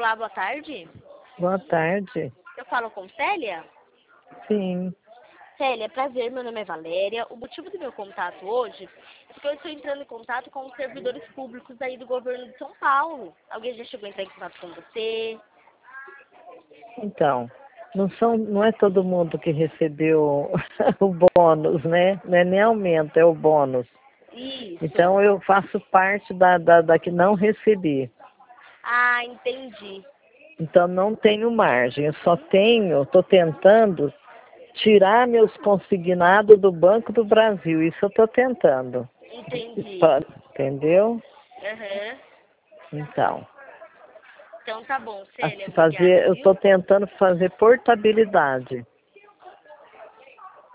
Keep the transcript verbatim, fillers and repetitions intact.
Olá, boa tarde. Boa tarde. Eu falo com Célia? Sim. Célia, prazer, meu nome é Valéria. O motivo do meu contato hoje é porque eu estou entrando em contato com os servidores públicos aí do governo de São Paulo. Alguém já chegou a entrar em contato com você? Então, não são, não é todo mundo que recebeu o bônus, né? Não é nem aumento, é o bônus. Isso. Então eu faço parte da, da, da que não recebi. Ah, entendi. Então não tenho margem. Eu só tenho, estou tentando tirar meus consignados do Banco do Brasil. Isso eu estou tentando. Entendi. Pa- Entendeu? Aham. Então, Então tá bom, Célia, assim, obrigada, fazer, eu viu? estou tentando fazer portabilidade.